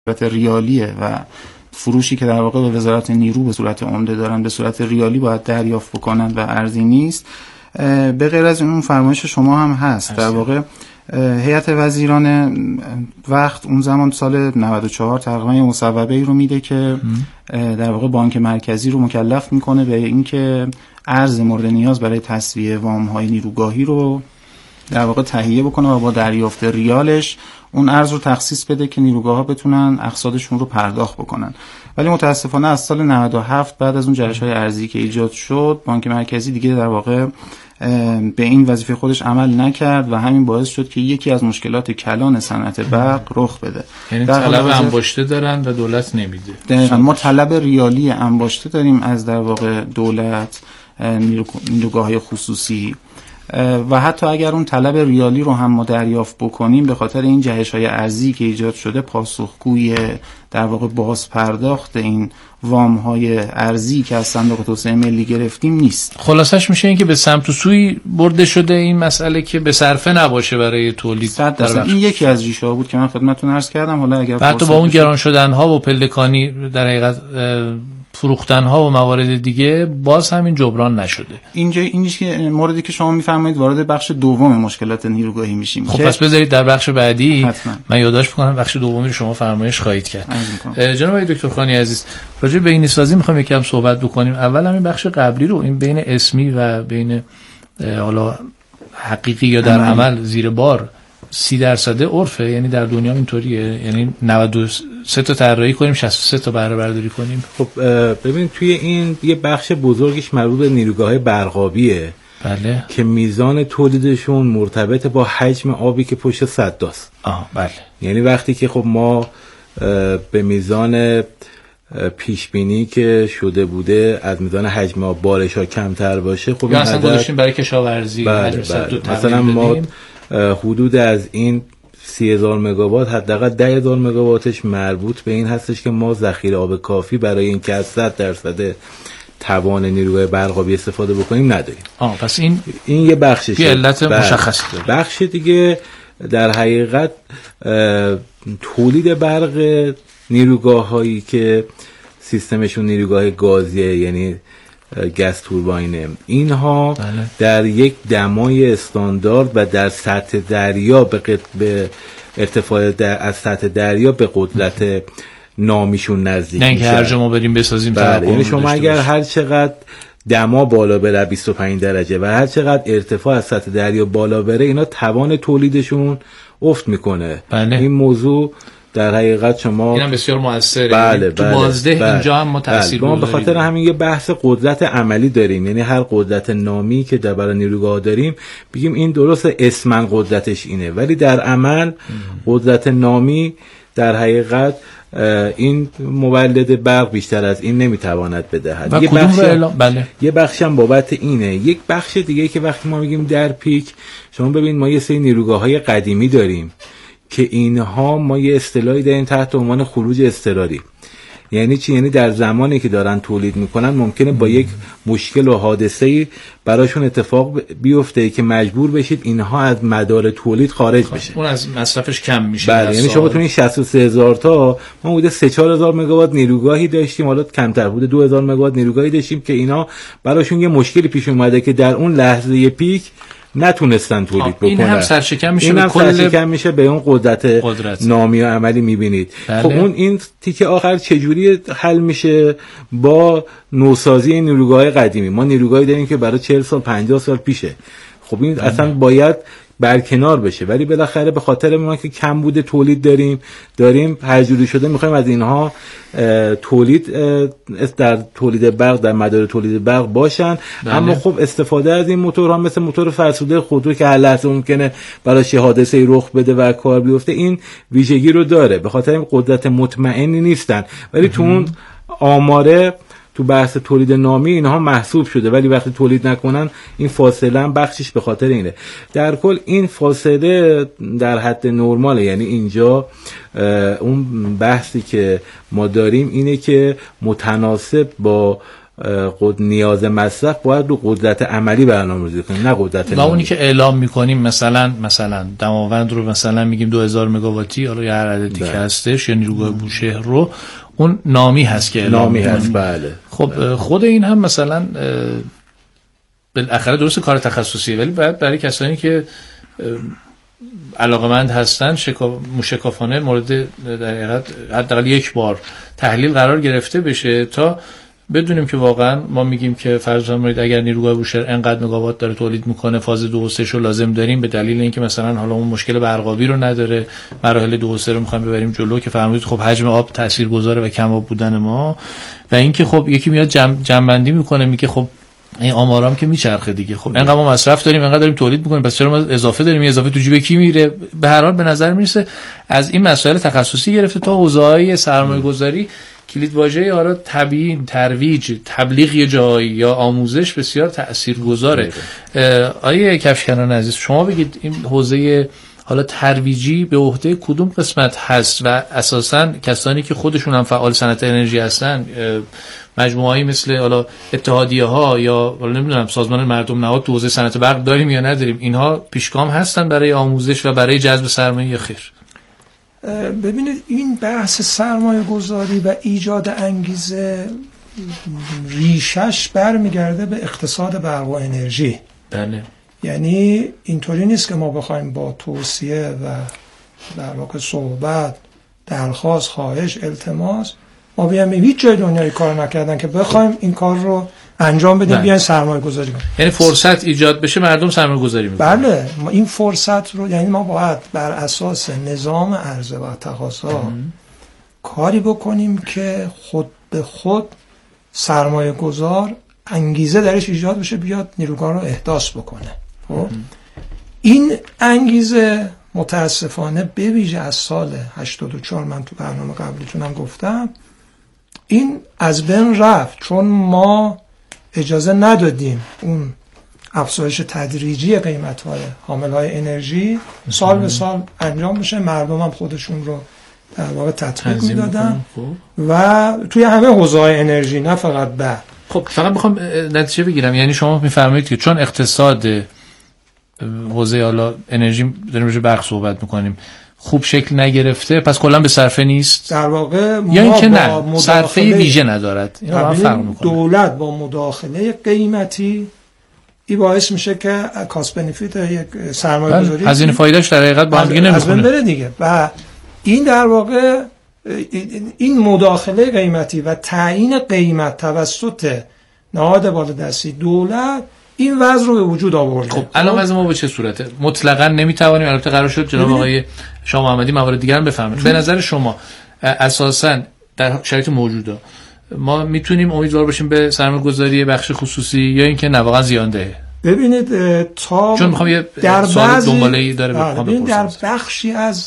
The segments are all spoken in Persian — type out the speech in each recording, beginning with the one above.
صورت ریالیه و فروشی که در واقع به وزارت نیرو به صورت عمده دارن به صورت ریالی باید دریافت بکنن و ارزی نیست. به غیر از اون فرمایش شما هم هست. در واقع هیئت وزیران وقت اون زمان سال 94 تقریبا مصوبه‌ای رو میده که در واقع بانک مرکزی رو مکلف میکنه به اینکه ارز مورد نیاز برای تسویه وام‌های نیروگاهی رو در واقع تهیه بکنه و با دریافت ریالش اون ارز رو تخصیص بده که نیروگاه‌ها بتونن اقساطشون رو پرداخت بکنن. ولی متاسفانه از سال 97 بعد از اون جریان‌های ارزی که ایجاد شد، بانک مرکزی دیگه در واقع به این وظیفه خودش عمل نکرد و همین باعث شد که یکی از مشکلات کلان صنعت برق رخ بده. یعنی طلب انباشته دارن و دولت نمیده. دقیقاً ما طلب ریالی انباشته داریم از در واقع دولت، نیروگاه‌های خصوصی، و حتی اگر اون طلب ریالی رو هم ما دریافت بکنیم به خاطر این جهش‌های ارزی که ایجاد شده پاسخگوی در واقع باز پرداخت این وام‌های ارزی که از صندوق توسعه ملی گرفتیم نیست. خلاصش میشه این که به سمت و سوی برده شده این مسئله که به صرفه نباشه برای تولید. این یکی از ریشه‌ها بود که من خدمتتون عرض کردم. حالا اگر حتی با اون گران شدن‌ها و پلکانی در حقیقت فروختن‌ها و موارد دیگه باز همین جبران نشده. اینجا که موردی که شما می‌فرمایید وارد بخش دوم مشکلات نیروگاهی میشیم. خب پس بذارید در بخش بعدی من یادداشت بکنم بخش دومی رو شما فرمایش خواهید کرد. جناب آقای دکتر خانی عزیز، راجع به بین‌سازی می‌خوام یکم صحبت بکنیم. اول همین بخش قبلی رو، این بین اسمی و بین حالا حقیقی یا در عمل زیر بار 30% عرفه، یعنی در دنیا اینطوریه، یعنی 93 تا طراحی کنیم 63 تا بهره برداری کنیم. خب ببین توی این یه بخش بزرگش مربوط به نیروگاه‌های برقابیه. بله. که میزان تولیدشون مرتبط با حجم آبی که پشت سداست. بله. یعنی وقتی که خب ما به میزان پیش بینی که شده بوده از میزان حجم آب بارش‌ها کمتر باشه، خب یا اصلا گذاشتیم برای کشاورزی مثلا ما حدود از این 30,000 مگاوات حداقل 10,000 مگاواتش مربوط به این هستش که ما ذخیره آب کافی برای این که از 100% توان نیروگاه برقابی استفاده بکنیم نداریم. پس این یه بخششه. یه علت مشخصی داره. بخش دیگه در حقیقت تولید برق نیروگاه هایی که سیستمشون نیروگاه گازیه، یعنی گاز تورباینه، اینها در یک دمای استاندارد و در سطح دریا به ارتفاع از سطح دریا به قدرت نامیشون نزدیک میشه. نه اینکه هر جا ما بریم بسازیم. یعنی شما اگر هر چقدر دما بالا بره 25 درجه و هر چقدر ارتفاع از سطح دریا بالا بره، اینا توان تولیدشون افت میکنه. این موضوع در حقیقت شما اینم بسیار موثره. تو بازده اینجا هم ما تاثیر ما به خاطر همین یه بحث قدرت عملی داریم. یعنی هر قدرت نامی که در برای نیروگاه داریم بگیم این درست اسمن قدرتش اینه، ولی در عمل قدرت نامی در حقیقت این مولد برق بیشتر از این نمیتواند بدهد. یه بخش هم بابت اینه. یک بخش دیگه که وقتی ما میگیم در پیک، شما ببین ما یه سری نیروگاه‌های قدیمی داریم که اینها ما یه اصطلاحی داریم تحت عنوان خروج اضطراری. یعنی چی؟ یعنی در زمانی که دارن تولید میکنن ممکنه با یک مشکل و حادثه‌ای براشون اتفاق بیفته که مجبور بشید اینها از مدار تولید خارج بشه. اون از مصرفش کم میشه. بله، یعنی شما تو این 63,000 تا ما بوده 3-4,000 مگاوات نیروگاهی داشتیم، حالا کمتر بوده 2,000 مگاوات نیروگاهی داشتیم که اینا براشون یه مشکلی پیش اومده که در اون لحظه پیک نتونستن تولید بکنن. این هم سرشکم میشه، این هم سرشکم میشه به اون قدرت نامی و عملی میبینید. خب اون این تیکه آخر چجوری حل میشه؟ با نوسازی نیروگاه قدیمی. ما نیروگاهی داریم که برای 40 سال 50 سال پیشه. خب این اصلا باید برکنار بشه، ولی بالاخره به خاطر ما که کم بوده تولید داریم هر جوری شده میخوایم از اینها تولید در تولید برق در مدار تولید برق باشن. اما خب استفاده از این موتورها مثل موتور فرسوده خودرو که هر لحظه ممکنه براش حادثه‌ای رخ بده و کار بیفته، این ویژگی رو داره. به خاطر این قدرت مطمئنی نیستن، ولی تو اون آماره تو بحث تولید نامی اینها محسوب شده، ولی وقتی تولید نکنن این فاصله هم بخشش به خاطر اینه. در کل این فاصله در حد نرماله. یعنی اینجا اون بحثی که ما داریم اینه که متناسب با نیاز مصرف باید رو قدرت عملی برنامه‌ریزی کنیم، نه قدرت و اونی که اعلام می‌کنیم مثلا دماوند رو مثلا میگیم 2000 مگاواتی، حالا یا هر عددی که هستش، یا نیروگاه بوشهر رو، اون نامی هست که اعلام هست. بله. خب خود این هم مثلا بالاخره درست کار تخصصیه، ولی باید برای کسانی که علاقمند هستن موشکافانه مورد در حقیقت حداقل یک بار تحلیل قرار گرفته بشه تا بدونیم که واقعا ما میگیم که فرض بفرمایید اگر نیروگاه بوشهر انقدر مگاوات داره تولید میکنه، فاز 2 و 3 رو لازم داریم به دلیل اینکه مثلا حالا اون مشکل برقابی رو نداره، مراحل 2 و 3 رو میخوایم ببریم جلو که فرمودید خب حجم آب تاثیرگذاره و کم آب بودن ما، و اینکه خب یکی میاد جمع‌بندی میکنه میگه خب این آمارام که میچرخه دیگه، خب اینقدر ما مصرف داریم، اینقدر داریم تولید میکنیم، پس چرا ما اضافه داریم؟ اضافه تو جیب کی میره؟ به هر حال به نظر میرسه از این مسائل تخصصی گرفته تا حوزه‌های سرمایه‌گذاری کلید واژه حالا تبیین، ترویج، تبلیغ یه جایی یا آموزش بسیار تاثیرگذاره. آیه کفشکنان عزیز، شما بگید این حوزه حالا ترویجی به عهده کدوم قسمت هست و اساساً کسانی که خودشون هم فعال صنعت انرژی هستن، مجموعه‌ای مثل حالا اتحادیه‌ها یا حالا نمیدونم سازمان مردم نهاد تو حوزه صنعت برق داریم یا نداریم، اینها پیشگام هستن برای آموزش و برای جذب سرمایه یا خیر؟ ببینید این بحث سرمایه گذاری و ایجاد انگیزه ریشش برمیگرده به اقتصاد برق و انرژی. بله. یعنی اینطوری نیست که ما بخوایم با توصیه و در واقع صحبت، درخواست، خواهش، التماس ما بیایم هیچ جای دنیای کار نکردن که بخوایم این کار رو انجام بدیم بیاین سرمایه گذاری کنیم. یعنی فرصت ایجاد بشه مردم سرمایه گذاری میکنن. بله، این فرصت رو یعنی ما باید بر اساس نظام عرضه و تقاضا کاری بکنیم که خود به خود سرمایه گذار انگیزه درش ایجاد بشه بیاد نیروگاه رو احداث بکنه. خب این انگیزه متاسفانه به ویژه از سال 84 من تو برنامه قبلیتونم گفتم این از بین رفت، چون ما اجازه ندادیم اون افزایش تدریجی قیمت‌های حامل‌های انرژی سال به سال انجام بشه، مردم هم خودشون رو در واقع تطبیق میدادن و توی همه حوزه‌های انرژی، نه فقط برق. خب فقط میخوام نتیجه بگیرم، یعنی شما میفرمایید که چون اقتصاد حوزه حالا انرژی داریم روی برق صحبت میکنیم خوب شکل نگرفته، پس کلا به صرفه نیست در واقع، یا اینکه نه صرفه ویژه ندارد. اینا فرق میکنه. دولت با مداخله قیمتی این باعث میشه که کاست بنفیت یک سرمایه گذاری هزینه فایدهش در حقیقت با هم دیگه نمیخونه بره دیگه، و این در واقع این مداخله قیمتی و تعیین قیمت توسط نهاد بالادستی دولت این وضع رو به وجود آورده. خب الان وضع ما به چه صورته؟ مطلقاً نمیتوانیم، البته قرار شد جناب آقای شاه محمدی موارد دیگر هم بفهمید. به نظر شما اساساً در شرایط موجوده ما میتونیم امیدوار باشیم به سرمایه‌گذاری بخش خصوصی یا اینکه نه واقعا زیانده؟ ببینید تا چون میخوام یه سوال دنباله‌ای داره بخوام بپرسم. در بخشی از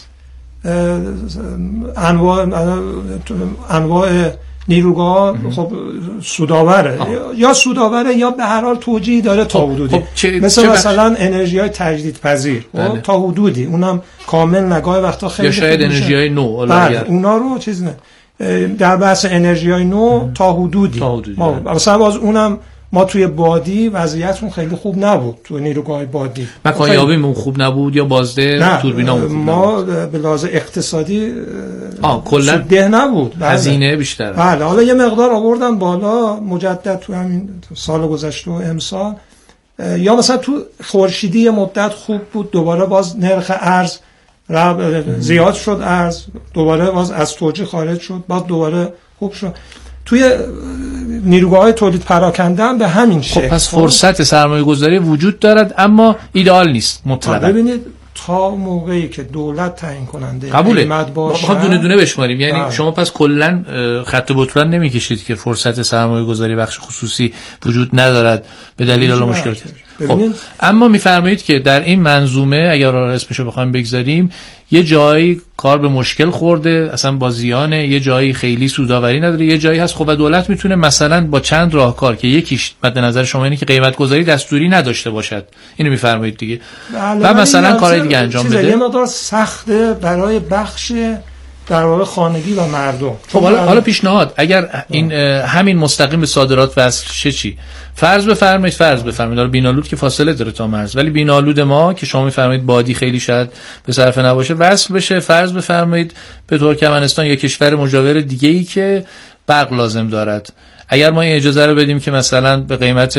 انواع نیروگاه خب سودآوره یا سودآوره یا به هر حال توجیهی داره تا حدودی، مثلا انرژی‌های تجدیدپذیر تا حدودی اونم کامل نگاه وقتا خیلی، یا شاید انرژی‌های نو، اونا رو چیز نه. در بحث انرژی‌های نو تا حدودی مثلا باز اونم ما توی بادی وضعیتمون خیلی خوب نبود، توی نیروگاه بادی مکانیابیمون خوب نبود یا بازده توربینامون خوب ما به لحاظ اقتصادی کلا ده نبود، هزینه بیشتره. بله، حالا یه مقدار آوردن بالا مجدد تو همین سال گذشته و امسال، یا مثلا تو خورشیدی مدت خوب بود، دوباره باز نرخ ارز زیاد شد، ارز دوباره باز از توجیه خارج شد، باز دوباره خوب شد. توی نیروگاه‌های تولید پراکنده هم به همین شکل. خب پس فرصت سرمایه‌گذاری وجود دارد اما ایدئال نیست مطلقاً. ببینید تا موقعی که دولت تعیین کننده قیمت باشه ما دونه دونه بشماریم، یعنی شما پس کلا خط بطلان نمیکشید که فرصت سرمایه‌گذاری بخش خصوصی وجود ندارد به دلیل اون مشکلات. خب اما میفرمایید که در این منظومه اگر اسمشو بخوایم بگذاریم یه جایی کار به مشکل خورده، اصلا با زیانه، یه جایی خیلی سودآوری نداره، یه جایی هست خب و دولت میتونه مثلا با چند راهکار که یکیش مد نظر شما اینه که قیمت گذاری دستوری نداشته باشد، اینو میفرمایید دیگه، و مثلا کارهای دیگه انجام بده. یه مقدار سخته برای بخش در واقع خانگی و مردم. خب حالا پیشنهاد اگر این همین مستقیم به صادرات وصل شه چی؟ فرض بفرمایید حالا بینالود که فاصله داره تا مرز، ولی بینالود ما که شما میفرمایید بادی خیلی شاید به صرفه نباشه وصل بشه، فرض بفرمایید به ترکمنستان یا کشور مجاور دیگه‌ای که برق لازم دارد. اگر ما این اجازه رو بدیم که مثلا به قیمت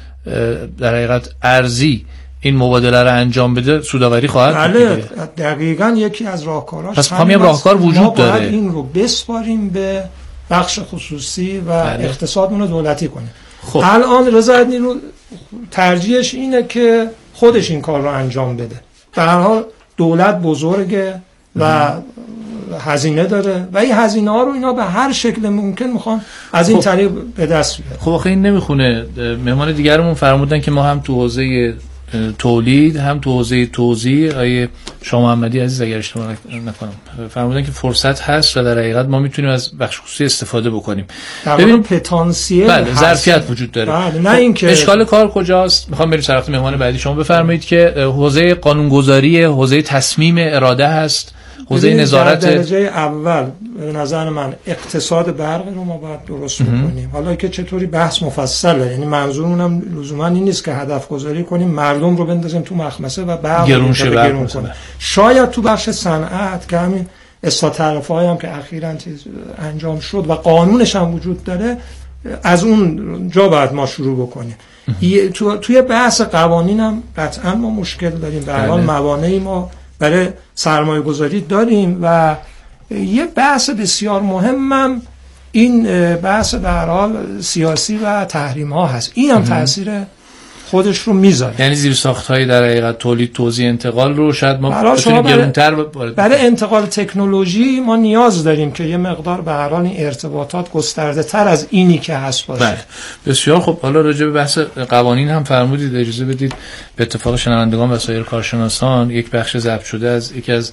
در حقیقت ارزی این مبادله رو انجام بده، سودآوری خواهد بود. بله دقیقاً یکی از راهکاراش. پس همین راهکار وجود داره. ما باید این رو بسپاریم به بخش خصوصی و اقتصادمون رو دولتی کنیم. خب. الان رضایت نیرو ترجیحش اینه که خودش این کار رو انجام بده. در هر حال دولت بزرگه و هزینه داره و این هزینه ها رو اینا به هر شکل ممکن میخوان از این طریق به دست بیارن. خب آخه این نمیخونه. مهمان دیگرمون فرمودن که ما هم تو حوزه تولید هم تو حوزه توزیع، آیه شاه محمدی عزیز اگر اشتباه نکنم فرمودن که فرصت هست و در حقیقت ما میتونیم از بخش خصوصی استفاده بکنیم. ببین پتانسیل بله ظرفیت وجود داره. بله نه اینکه اشکال کار کجاست؟ میخوام بریم سراغ مهمان بعدی. شما بفرمایید که حوزه قانونگذاری، حوزه تصمیم اراده هست، حوزه نظارت. در درجه اول به نظر من اقتصاد برق رو ما باید درست بکنیم. حالا که چطوری بحث مفصله، یعنی منظورمون لزوما این نیست که هدف گذاری کنیم مردم رو بندازیم تو مخمسه و برق گرون کنیم. شاید تو بخش صنعت که همین استاترفای هم که اخیراً انجام شد و قانونش هم وجود داره، از اون جا باید ما شروع بکنیم. توی بحث قوانین هم قطعا ما مشکل داریم. به هر حال موانعی ما برای سرمایه گذاری داریم و یه بحث بسیار مهمم این بحث به هر حال سیاسی و تحریم ها هست. این هم تأثیر خودش رو میذاره. یعنی زیرساخت‌های در حقیقت تولید، توزیع، انتقال رو شاید ما بتونیم گرونتر برای انتقال تکنولوژی ما نیاز داریم که یه مقدار به هر حال این ارتباطات گسترده تر از اینی که هست باشه. بله. بسیار خب. حالا راجع به بحث قوانین هم فرمودید، اجازه بدید به اتفاق شنوندگان و سایر کارشناسان یک بخش ضبط شده از یکی از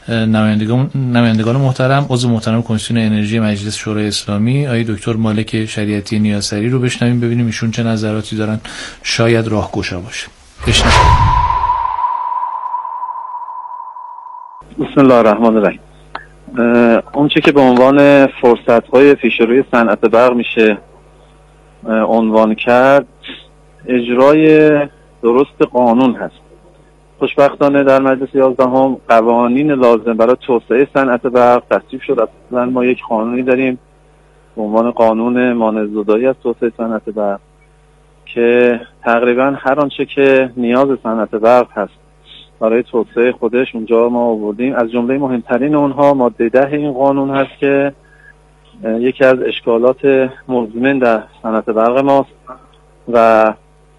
نمایندگان محترم، عضو محترم کمیسیون انرژی مجلس شورای اسلامی آقای دکتر مالک شریعتی نیاسری رو بشنویم، ببینیم ایشون چه نظراتی دارن، شاید راهگشا باشه. بشنویم. بسم الله الرحمن الرحیم. اون چه که به عنوان فرصت‌های پیشروی صنعت برق میشه عنوان کرد، اجرای درست قانون هست. خوشبختانه در مجلس 11 قوانین لازم برای توسعه صنعت برق تصویب شد. اصلا ما یک قانونی داریم به عنوان قانون مانع‌زدایی از توسعه صنعت برق که تقریبا هر آنچه که نیاز صنعت برق هست برای توسعه خودش اونجا ما آوردیم. از جمله مهمترین اونها ماده 10 این قانون هست که یکی از اشکالات مزمن در صنعت برق ماست و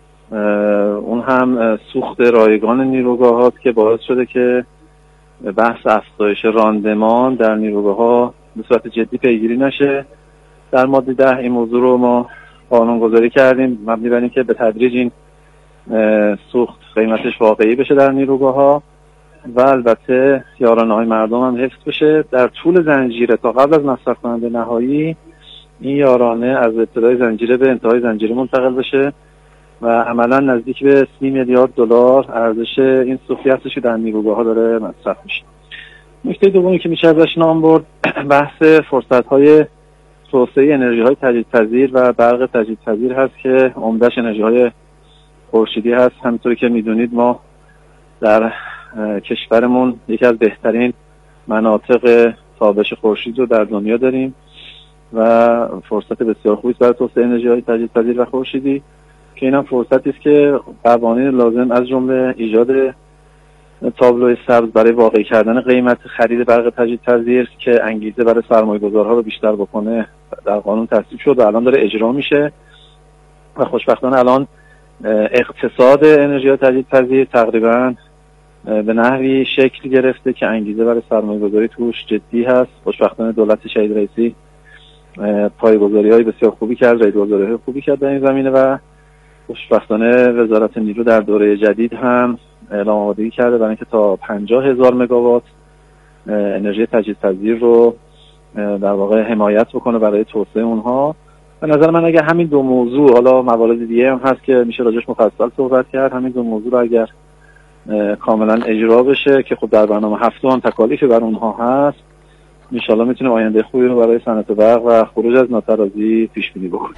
اون هم سوخت رایگان نیروگاه هاست که باعث شده که بحث افزایش راندمان در نیروگاه ها به صورت جدی پیگیری نشه. در ماده 10 این موضوع رو ما قانون گذاری کردیم مبنی بر اینکه به تدریج این سوخت قیمتش واقعی بشه در نیروگاه ها و البته یارانه های مردم هم حفظ بشه. در طول زنجیره تا قبل از مصرف کننده نهایی این یارانه از ابتدای زنجیره به انتهای زنجیره منتقل بشه و عملا نزدیک به 30 میلیارد دلار ارزش این سوختی هستش که در نیروگاه ها داره مصرف میشه. نکته دومی که میشه ازش نام برد بحث فرصت‌های توسعه انرژی‌های تجدیدپذیر و برق تجدیدپذیر هست که عمده‌اش انرژی‌های خورشیدی هست. همونطوری که میدونید ما در کشورمون یکی از بهترین مناطق تابش خورشید رو در دنیا داریم و فرصت بسیار خوبی برای توسعه انرژی‌های تجدیدپذیر و خورشیدی که اینم فرصتی است که قوانین لازم از جمله ایجاد تابلوی سبز برای واقعی کردن قیمت خرید برق تجدیدپذیر که انگیزه برای سرمایه‌گذارها رو بیشتر بکنه در قانون تصویب شد و الان داره اجرا میشه و خوشبختانه الان اقتصاد انرژی تجدیدپذیر تقریبا به نحوی شکل گرفته که انگیزه برای سرمایه‌گذاری توش جدی هست. خوشبختانه دولت شهید رئیسی پایه‌گذاری‌های بسیار خوبی کرد، راهگذاری‌های خوبی کرد در این زمینه و خوشبختانه وزارت نیرو در دوره جدید هم اعلام آمادگی کرده برای اینکه تا 50,000 مگاوات انرژی تجدیدپذیر رو در واقع حمایت بکنه برای توسعه اونها. به نظر من اگر همین دو موضوع، حالا موارد دیگه هم هست که میشه راجعش مفصل صحبت کرد، همین دو موضوع رو اگر کاملا اجرا بشه که خب در برنامه هفتم هم تکالیفی بر اونها هست، ان شاء الله میتونیم آینده خوبی رو برای صنعت برق و خروج از ناترازی پیش بینی بکنیم.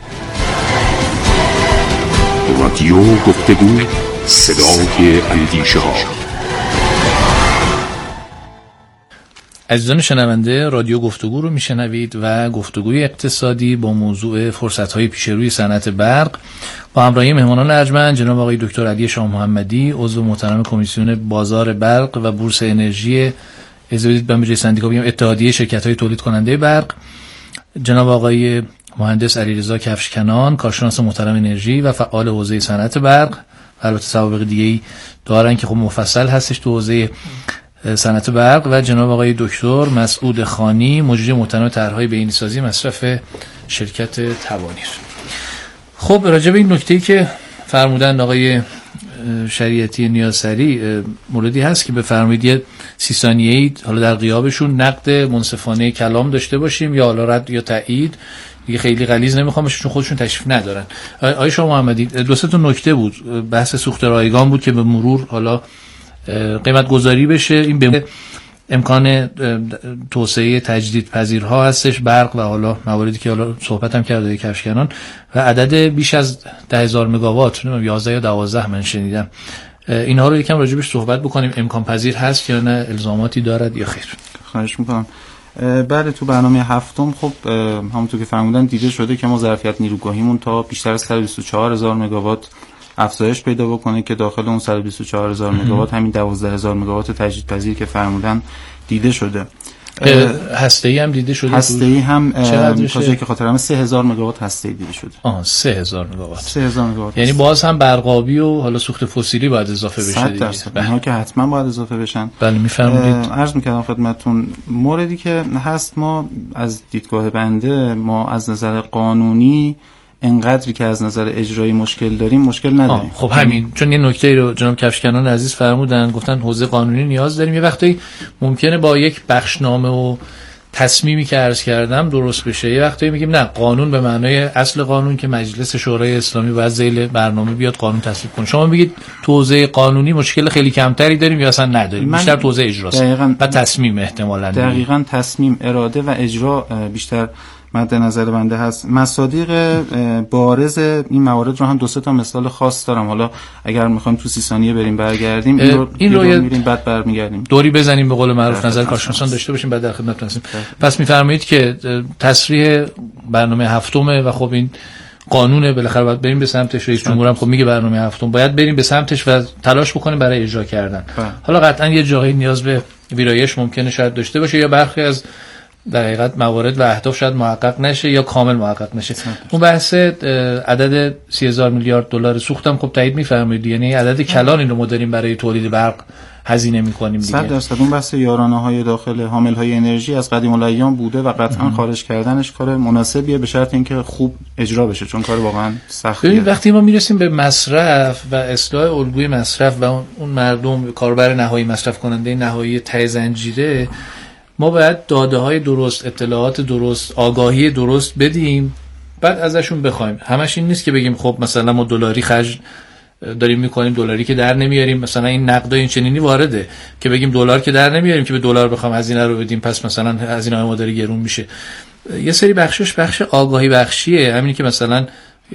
رادیو گفتگو، صدای اندیشه ها. عزیزان شنونده، رادیو گفتگو رو میشنوید و گفتگوی اقتصادی با موضوع فرصت‌های پیش روی صنعت برق با همراهی مهمانان ارجمند جناب آقای دکتر علی شاه محمدی، عضو محترم کمیسیون بازار برق و بورس انرژی اتحادیه شرکت‌های تولید کننده برق، جناب آقای مهندس علیرضا کفشکنان، کارشناس محترم انرژی و فعال حوزه صنعت برق، البته سوابق دیگه‌ای دارن که خب مفصل هستش تو حوزه صنعت برق، و جناب آقای دکتر مسعود خانی، مجری محترم طرح‌های بهینه‌سازی مصرف شرکت توانیر. خب راجع به این نکته‌ای که فرمودن آقای شریعتی نیازسری، موردی هست که بفرمایید یه 30 ثانیه‌ای حالا در غیابشون نقد منصفانه کلام داشته باشیم یا حالا رد یا تایید، دیگه خیلی غلیظ نمیخوام چون خودشون تشریف ندارن. آقای شاه محمدی، دو سه تا نکته بود، بحث سوخت رایگان بود که به مرور حالا قیمت گذاری بشه، این به امکان توسعه تجدید پذیرها هستش برق و حالا مواردی که حالا صحبت هم کرده کفشکنان و عدد بیش از 10,000 مگاوات 11 یا 12 من شنیدم، اینها رو یکم راجبش صحبت بکنیم. امکان پذیر هست یا نه، الزاماتی دارد یا خیر؟ خواهش میکنم. بله، تو برنامه هفتم خب همونطور که فرمودن دیده شده که ما ظرفیت نیروگاهیمون تا بیشتر از 124,000 مگاوات افزایش پیدا بکنه که داخل اون 124,000 مگاوات همین 12,000 مگاوات تجدیدپذیر که فرمودن دیده شده. هسته‌ای هم دیده شده. هسته‌ای هم تا که خاطرم 3,000 مگاوات هسته‌ای دیده شده. 3,000 مگاوات. 3,000 مگاوات. یعنی باز هم برقابی و حالا سوخت فسیلی باید اضافه بشه دیگه. اینها که حتما باید اضافه بشن. بله میفرمایید. عرض می‌کردم خدمتتون موردی که هست، ما از دیدگاه بنده ما از نظر قانونی انقدری که از نظر اجرایی مشکل داریم مشکل نداریم. خب همین، چون یه نکته رو جناب کفشکنان عزیز فرمودن، گفتن حوزه قانونی نیاز داریم. یه وقتی ممکنه با یک بخشنامه و تصمیمی که عرض کردم درست بشه، یه وقتی میگیم نه، قانون به معنای اصل قانون که مجلس شورای اسلامی باید ذیل برنامه بیاد قانون تصویب کنه. شما میگید تو حوزه قانونی مشکل خیلی کمتری داریم یا اصلا نداریم؟ بیشتر تو حوزه اجراست و تصمیم احتمالاً. دقیقاً تصمیم، اراده و اجرا بیشتر مد نظر بنده هست. مصادیق بارز این موارد رو هم دو سه تا مثال خاص دارم. حالا اگر میخوایم تو 30 ثانیه بریم برگردیم این رو میریم بعد برمیگردیم، دوری بزنیم به قول معروف، نظر کارشناسان داشته باشیم بعد در خدمت هستیم. پس میفرمایید که تصریح برنامه هفتمه و خب این قانونه، بالاخره باید بریم به سمتش. رئیس جمهور هم خب میگه برنامه هفتم باید بریم به سمتش و تلاش بکنیم برای اجرا کردن. حالا قطعا یه جایی نیاز به ویرایش ممکنه شاید داشته باشه یا برخی از در حقیقت موارد و اهداف شاید محقق نشه یا کامل محقق نشه. اون بحث عدد 30,000 میلیارد دلار سوختم خب تایید می‌فرمایید، یعنی عدد کلان این رو ما داریم برای تولید برق هزینه می‌کنیم دیگه. 100% اون بحث یارانه‌های داخل حامل‌های انرژی از قدیم الایام بوده و قطعا خارج کردنش کار مناسبیه به شرط اینکه خوب اجرا بشه، چون کار واقعا سختیه. وقتی ما میرسیم به مصرف و اصلاح الگوی مصرف و اون مردم کاربر نهایی، مصرف کننده نهایی ته زنجیره، ما باید داده‌های درست، اطلاعات درست، آگاهی درست بدیم، بعد ازشون بخوایم. همش این نیست که بگیم خب مثلا ما دلاری خرج داریم میکنیم، دلاری که در نمیاریم. مثلا این نقد این چنینی وارده که بگیم دلار که در نمیاریم که به دلار بخوام هزینه رو بدیم، پس مثلا هزینه ما داره گرون میشه. یه سری بخش آگاهی بخشیه، همینی که مثلا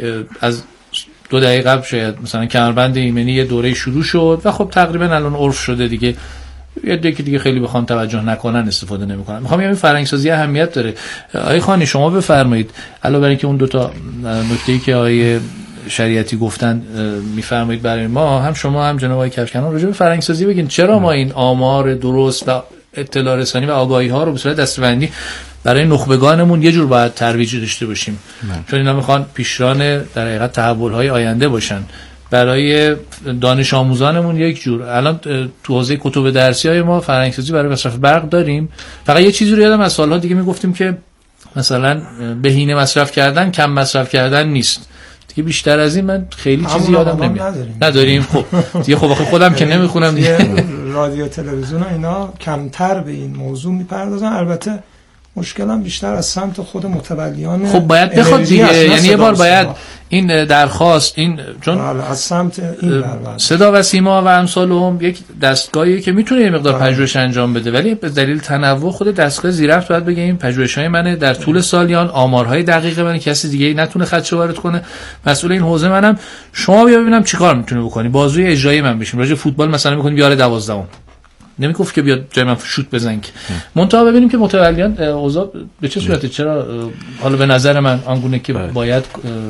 از 2 دقیقه قبل شاید مثلا کمربند ایمنی یه دوره شروع شد و خب تقریبا الان عرف شده دیگه، یه دیگه خیلی بخوان توجه نکنن استفاده نمیکنن. میخوام این فرهنگسازی اهمیت داره. آقای خانی شما بفرمایید، علاوه بر اینکه اون 2 تا نکته‌ای که آقای شریعتی گفتن میفرمایید برای ما، هم شما هم جناب آقای کفشکنان راجع به فرهنگسازی بگین. چرا ما این آمار درست و اطلاع رسانی و آگاهی ها رو به صورت دسته‌بندی برای نخبگانمون یه جور باید ترویج داشته باشیم؟ چون اینا میخوان پیشران در حقیقت تحول‌های آینده باشن. برای دانش آموزانمون یک جور. الان تو حوزه کتب درسی‌های ما فرهنگسازی برای مصرف برق داریم. فقط یه چیزی رو یادم از سال‌ها دیگه میگفتیم که مثلا بهینه مصرف کردن کم مصرف کردن نیست. دیگه بیشتر از این من خیلی چیزی یادم نمیاد. نداریم. خب دیگه خب خودم که نمیخونم دیگه. رادیو تلویزیون اینا کمتر به این موضوع میپردازن. البته مشکلم بیشتر از سمت خود متولیان. خب باید بخواد دیگه، یعنی یه بار باید این درخواست این چون از سمت این صدا و سیما و امثالهم یک دستگاهی که میتونه یه مقدار پژوهش انجام بده، ولی به دلیل تنوع خود دستگاه زیرفت باید بگه این پژوهش‌های منه در طول سالیان، آمارهای دقیق منه، کسی دیگه ای نتونه خدشه وارد کنه، مسئول این حوزه منم. شما بیا ببینم چیکار میتونه بکنی، بازوی اجرایی من بشیم. راجع فوتبال مثلا می‌کنیم بیاره 12ام، نمیگفت که بیاد جای من شوت بزنگ. منتها ببینیم که متولیان اوضاع به چه صورته، چرا حالا به نظر من آنگونه که باید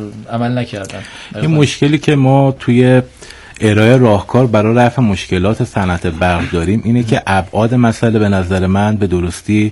عمل نکردن. این مشکلی که ما توی ارائه راهکار برای رفع مشکلات صنعت برق داریم اینه که ابعاد مسئله به نظر من به درستی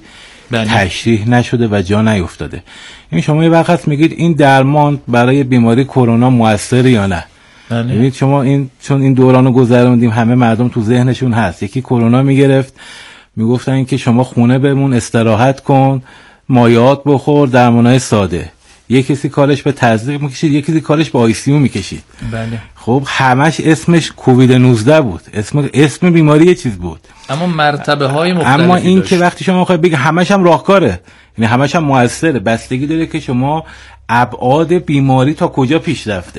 تشریح نشده و جا نیفتاده. این شما یه وقت میگید این درمان برای بیماری کرونا موثر یا نه. ببینید شما چون این دورانو گذروندیم، همه مردم تو ذهنشون هست یکی کرونا میگرفت میگفتن که شما خونه بمون، استراحت کن، مایعات بخور، درمانای ساده. یکی کسی کارش به تزریق میکشید، یکی کسی کارش به ICU میکشید. بله. خب همش اسمش کووید 19 بود، اسم بیماری یه چیز بود، اما مرتبه های مختلفی اما این داشت. که وقتی شما میخواید بگید همش هم راهکاره، یعنی همش هم موثره، بستگی داره که شما ابعاد بیماری تا کجا پیش رفته.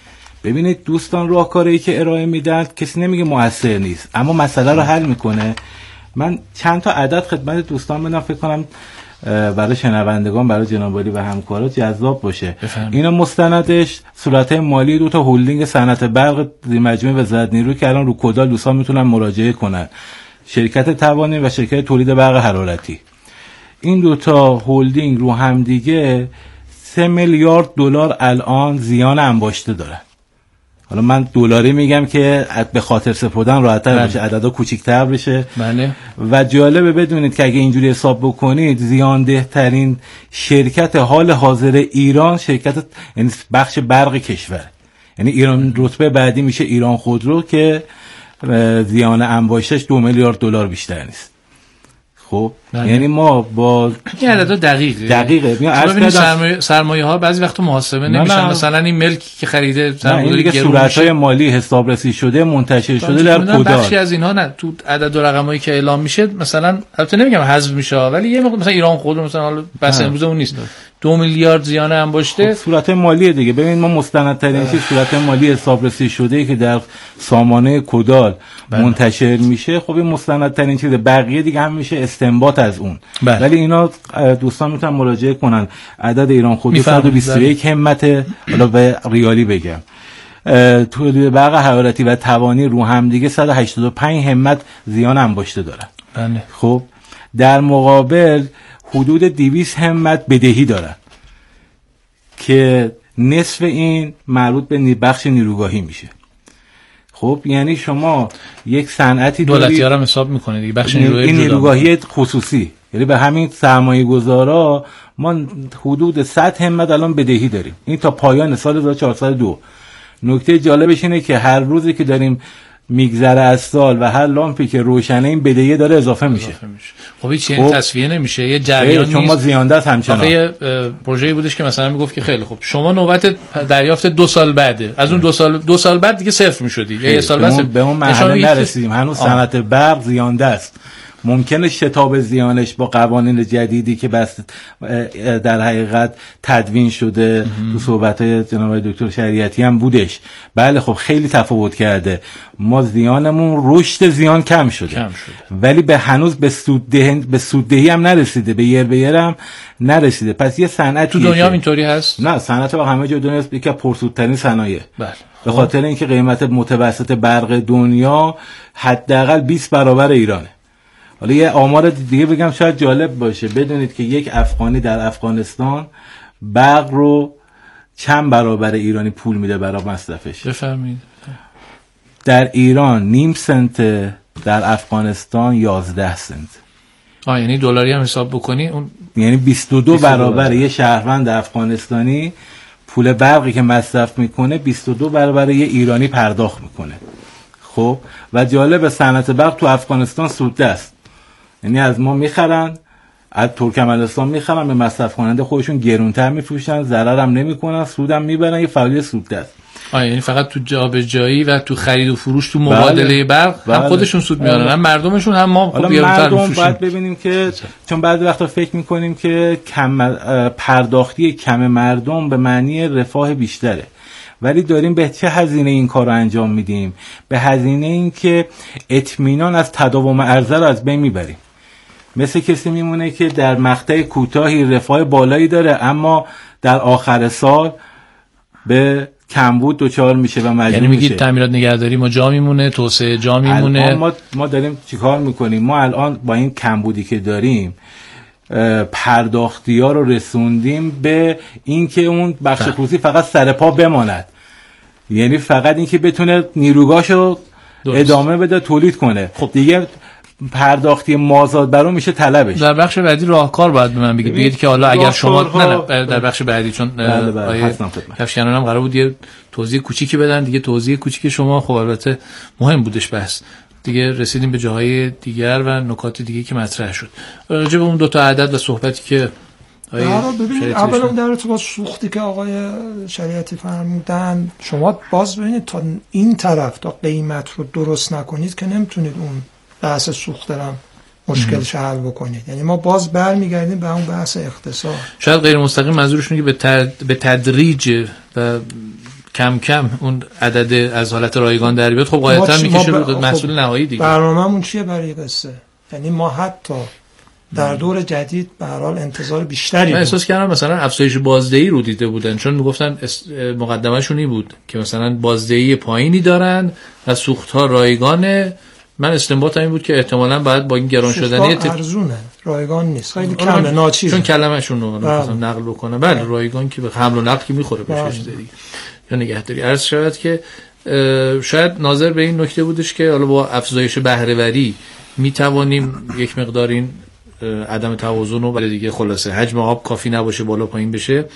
ببینید دوستان، راهکاری که ارائه میدن کسی نمیگه موثر نیست، اما مسئله رو حل میکنه. من چند تا عدد خدمت دوستان بدم، فکر کنم برای شنوندگان، برای جناب عالی و همکارا جذاب باشه. اینا مستندش صورت‌های مالی دو تا هولدینگ صنعت برق زیر مجموعه وزارت نیرو که الان رو کدال دوستان میتونن مراجعه کنن، شرکت توانایی و شرکت تولید برق حرارتی. این دو تا هولدینگ رو هم دیگه 3 میلیارد دلار الان زیان انباشته دارن. حالا من دلاری میگم که به خاطر سپردن راحت‌تر بشه، عددا کوچیک‌تر بشه. بله. و جالبه بدونید که اگه اینجوری حساب بکنید زیانده ترین شرکت حال حاضر ایران شرکت یعنی بخش برق کشور، یعنی ایران رتبه بعدی میشه ایران خودرو که زیان انباشتش 2 میلیارد دلار بیشتر نیست. خب یعنی ما با این عددا دقیقه سرمایه ها بعضی وقت محاسبه نمیشن. مثلا این ملکی که خریده سرمایه‌گذاری دیگه صورت‌های مالی حسابرسی شده منتشر شده در کدال. بخشی از اینها نه تو عدد و رقمایی که اعلام میشه، مثلا البته نمیگم حذف میشه ولی یه موقع مثلا ایران خودرو مثلا حالا بس امروز اون نیست 2 میلیارد زیان انباشته. خب صورت مالی دیگه. ببینید ما مستندترین چیز صورت مالی حسابرسی شده که در سامانه کدال منتشر میشه. خب این مستندترین چیز، بقیه دیگه هم میشه استنباط از اون. ولی اینا دوستان میتونن مراجعه کنن. عدد ایران خودرو 121 همت، حالا به ریالی بگم، تولید برق حرارتی و توانی رو هم دیگه 185 همت زیان انباشته دارن. بله. خب در مقابل حدود 200 همت بدهی دارن که نصف این مربوط به بخش نیروگاهی میشه. خب یعنی شما یک صنعتی دولتی‌ها رو حساب میکنه دیگه، بخش نیروگاهی خصوصی، یعنی به همین سرمایه‌گذارا ما حدود 100 همت الان بدهی داریم، این تا پایان سال 1402. نکته جالبش اینه که هر روزی که داریم میگذره از سال و هر لامپی که روشنه این بدهی داره اضافه میشه. خب هیچ این تصفیه نمیشه، یه جریان نیست. شما زیانده است همچنان. یه پروژه‌ای بودش که مثلا میگفت که خیلی خوب شما نوبت دریافت 2 سال بعده، از اون 2 سال بعد دیگه صفر میشدی، یا 1 سال بعد به اون مرحله نرسیدیم. هنوز صنعت برق زیانده است. ممکنه شتاب زیانش با قوانین جدیدی که بس در حقیقت تدوین شده تو صحبت‌های جناب دکتر شریعتی هم بودش. بله خب خیلی تفاوت کرده. ما زیانمون رشد زیان کم شده. ولی به هنوز به سوددهی هم نرسیده، به یر هم نرسیده. پس یه صنعت تو دنیا اینطوری هست؟ نه، صنعت با همه جای دنیا است، یکی از پرسودترین صنایع. بله. به خاطر اینکه قیمت متوسط برق دنیا حداقل 20 برابر ایرانه. حالا یه آمار دیگه بگم شاید جالب باشه، بدونید که یک افغانی در افغانستان برق رو چند برابر ایرانی پول میده برای مصرفش؟ بفرمایید. در ایران نیم سنت، در افغانستان 11 سنت. یعنی دلاری هم حساب بکنی اون یعنی 22 برابر یه شهروند افغانستانی پول برقی که مصرف میکنه 22 برابر یه ایرانی پرداخت میکنه. خب و جالب، صنعت برق تو افغانستان سودده است. یعنی از ما میخرن، از ترکمنستان میخرن، به مصرف کننده خودشون گرونتر میفروشن، ضرر هم نمیکنن، سودم میبرن، یه فعالیت سودده است. یعنی فقط تو جابجایی و تو خرید و فروش، تو مبادله برق هم خودشون سود میارن، هم مردمشون، هم ما خوب گرونتر میفروشیم. باید ببینیم که چون بعضی وقتا فکر میکنیم که پرداختی کم مردم به معنی رفاه بیشتره. ولی داریم به چه هزینه این کار رو انجام میدیم؟ به هزینه این که اطمینان از تداوم عرضه رو از بین میبریم. مثل کسی میمونه که در مقطع کوتاهی رفاه بالایی داره اما در آخر سال به کمبود دچار میشه و مجبور یعنی میگید تعمیرات نگهداری ما جا میمونه، توسعه جا میمونه. ما داریم چیکار میکنیم؟ ما الان با این کمبودی که داریم پرداختی‌ها رو رسوندیم به اینکه اون بخش خصوصی فقط سر پا بماند، یعنی فقط اینکه بتونه نیروگاشو ادامه بده، تولید کنه. خب دیگه پرداختی مازاد برام میشه طلبش. در بخش بعدی راهکار باید به من بگید که حالا اگر شما نه در بخش بعدی، چون کفشکنان هم قرار بود یه توضیح کوچیکی بدن دیگه، توضیح کوچیک شما خب البته مهم بودش بحث دیگه، رسیدیم به جاهای دیگر و نکات دیگه که مطرح شد. راجع به اون دو تا عدد و صحبتی که اولا در ارتباط سوختی که آقای شریعتی فرمودن، شما باز ببینید تا این طرف تا قیمت رو درست نکنید که نمیتونید اون بحث سوخت هم مشکل حل بکنید. یعنی ما باز برمیگردیم به اون بحث اقتصاد. شاید غیر مستقیم منظورشون که به تدریج و کم کم اون عدد از حالت رایگان در بیاد، خب غالبا میکشه رو محصول نهایی دیگه. برنامه‌مون چیه برای قصه؟ یعنی ما حتی در دور جدید به هر حال انتظار بیشتری من احساس کردم مثلا افزایش بازدهی رو دیده بودن، چون میگفتن مقدمه‌شون این بود که مثلا بازدهی پایینی دارن و سوخت‌ها رایگانه. من استنباطم این بود که احتمالاً باید با این گران شدنی ارزونه، رایگان نیست، خیلی کمه، ناچیزه، چون کلمه‌شون رو مثلا نقل بکنه. بله رایگان که به حمل و نقل که میخوره به چیز دیگه یا نگهداری. عرض شود که شاید ناظر به این نکته بودش که حالا با افزایش بهره‌وری میتوانیم یک مقدار این عدم توازن رو، ولی دیگه خلاصه حجم آب کافی نباشه بالا پایین بشه،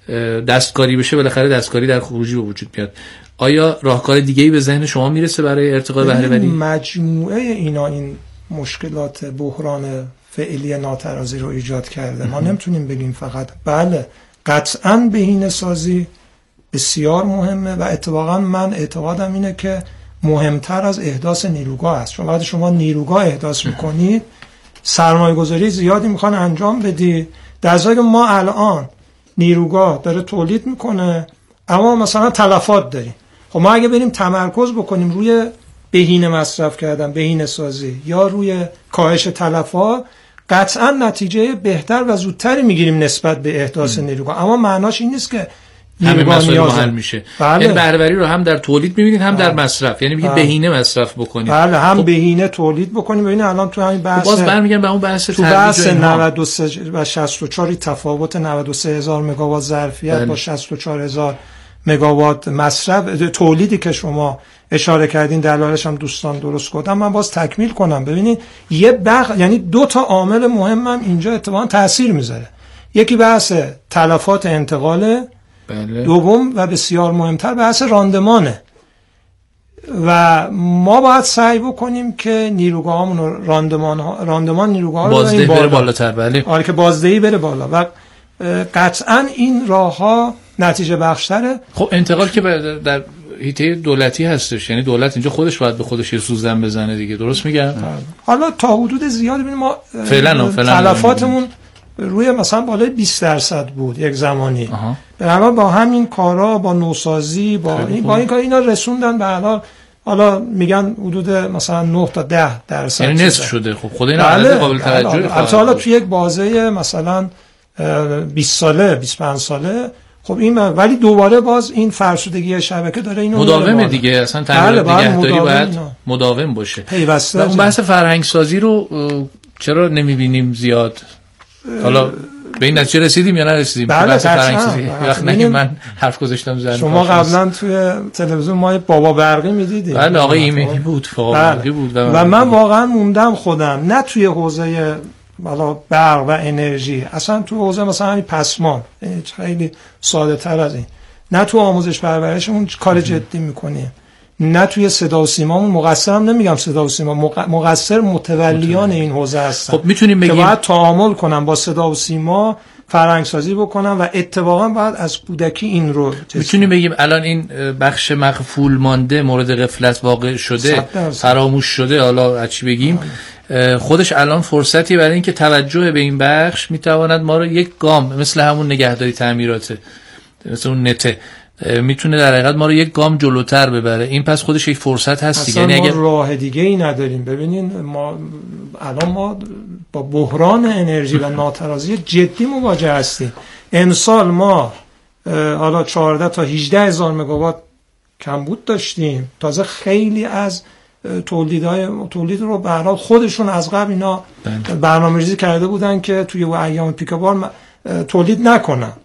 دستکاری بشه، بالاخره دستکاری در خروجی به وجود بیاد. آیا راهکار دیگه‌ای به ذهن شما میرسه برای ارتقاء بهره‌وری؟ مجموعه اینا این مشکلات بحران فعلی ناترازی رو ایجاد کرده. ما نمیتونیم بگیم فقط بله قطعاً بهینه‌سازی بسیار مهمه و اتفاقا من اعتقادم اینه که مهمتر از احداث نیروگاه است. چون وقتی شما نیروگاه احداث میکنید سرمایه گذاری زیادی میخوان انجام بدی، در حالی که ما الان نیروگاه داره تولید میکنه اما مثلا تلفات داریم. خب ما اگه بریم تمرکز بکنیم روی بهینه مصرف کردن، بهینه سازی یا روی کاهش تلفات، قطعا نتیجه بهتر و زودتری میگیریم نسبت به احداث نیروگاه. اما معناش این نیست که همه مسائل حل میشه. بله. یعنی بهره‌وری رو هم در تولید می‌بینید هم در مصرف، یعنی میگید بهینه مصرف بکنید. بله هم بهینه تولید بکنید. ببینید الان تو همین بحث باز برمیگردم به اون بحث تو بحث 93 و 64 تفاوت 93000 مگاوات ظرفیت با 64000 مگاوات مصرف تولیدی که شما اشاره کردین دلایلش هم دوستان درست گفتن. من باز تکمیل کنم. ببینید یه یعنی دو تا عامل مهمم اینجا اتفاقا تاثیر میذاره. یکی بحث تلفات انتقاله، بله. دوم و بسیار مهمتر بحث راندمانه و ما باید سعی بکنیم که نیروگاهامون راندمان نیروگاه بازدهی بره بالاتر. بله. آره که بازدهی بره بالا و قطعا این راهها نتیجه بخشتره. خب انتقال که در حیطه دولتی هستش، یعنی دولت اینجا خودش باید به خودش یه سوزن بزنه دیگه، درست میگم؟ حالا تا حدود زیادی ببینیم ما فعلا تلفاتمون روی مثلا بالای 20% بود یک زمانی. بنابراین با همین کارا، با نوسازی، با این کار اینا رسوندن به حالا میگن حدود مثلا 9 تا 10%، یعنی نصف شده. خب خود این عدد قابل توجهه. حالا توی یک بازه مثلا 20 ساله 25 ساله خب این ولی دوباره باز این فرسودگی شبکه داره اینو مداومه دیگه. اصلا تعمیرات نگهداری باید مداوم باشه، پیوسته. اون بحث فرهنگ سازی رو چرا نمیبینیم زیاد؟ حالا به این نتیجه رسیدیم یا نرسیدیم؟ بله وقتی من حرف گذاشتم زن شما قبلا توی تلویزیون ما بابا برقی میدیدید. بله آقای ایمنی بود، بابا برقی بود و من واقعا موندم خودم نه توی حوزه بالا برق و انرژی، اصلا تو حوزه مثلا همین پسمان خیلی ساده تر از این، نه تو آموزش پرورشمون کار جدی میکنیم، نه توی صدا و سیمامون. مقصرم نمیگم صدا و سیما، مقصر متولیان این حوزه هستن. خب میتونیم بگیم که باید تعامل کنن با صدا و سیما، فرهنگ سازی بکنن و اتفاقا باید از کودکی این رو میتونیم بگیم الان این بخش مغفول مانده، مورد غفلت واقع شده، فراموش شده، حالا چی بگیم، خودش الان فرصتی برای اینکه توجه به این بخش میتواند ما رو یک گام مثل همون نگهداری تعمیراته، مثل اون نته میتونه در حقیقت ما رو یک گام جلوتر ببره. این پس خودش یک فرصت هست دیگه. یعنی ما راه دیگه ای نداریم. ببینین ما الان با بحران انرژی و ناترازی جدی مواجه هستیم. امسال ما حالا 14 تا 18 هزار مگاوات کمبود داشتیم. تازه خیلی از تولید رو به هر حال خودشون از قبل اینا برنامه‌ریزی کرده بودن که توی ایام پیک بار تولید نکنن.